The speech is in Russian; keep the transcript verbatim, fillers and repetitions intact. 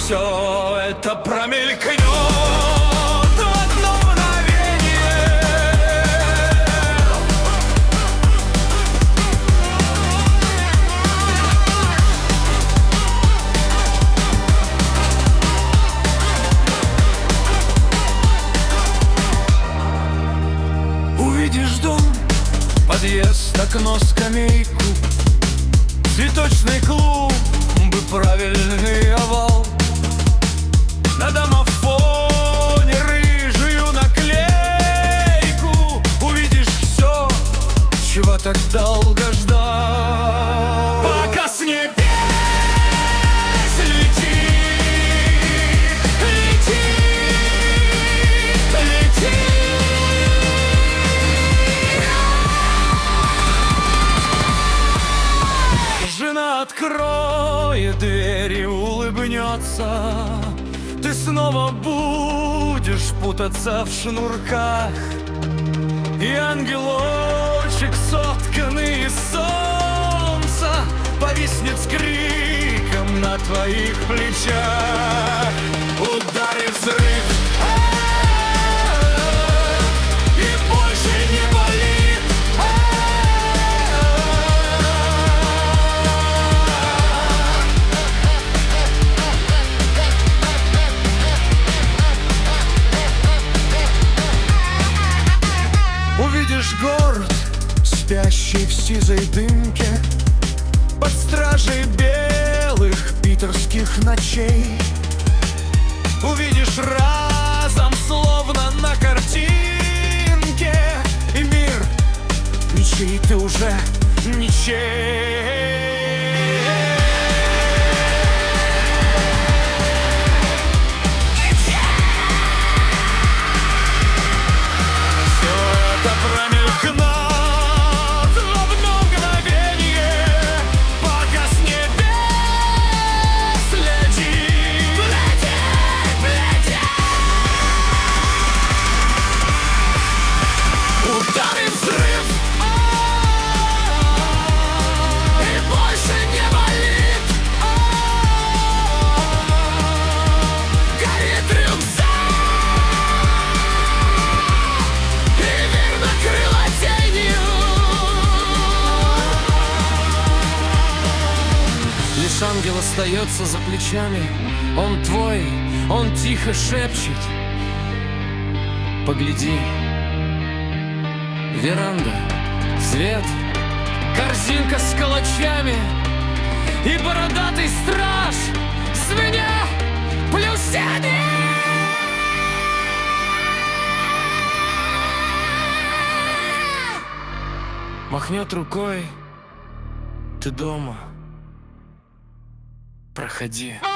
все это промелькнет в одно мгновение. Увидишь дом, подъезд, окно, скамейку, цветочный клуб, правильный овал, на домофоне рыжую наклейку. Увидишь все, чего так долго ждал. Пока с небес лети, лети, лети. Жена откроет дверь и улыбнется. Ты снова будешь путаться в шнурках, и ангелочек, сотканный из солнца, повиснет с криком на твоих плечах. Ударит взрыв, и больше не болит. Увидишь город, спящий в сизой дымке, под стражей белых питерских ночей. Увидишь разом, словно на картинке, и мир, ничей ты уже ничей. Ангел остается за плечами, он твой, он тихо шепчет: погляди, веранда, свет, корзинка с калачами и бородатый страж с меня плюсами. Махнет рукой: ты дома, проходи.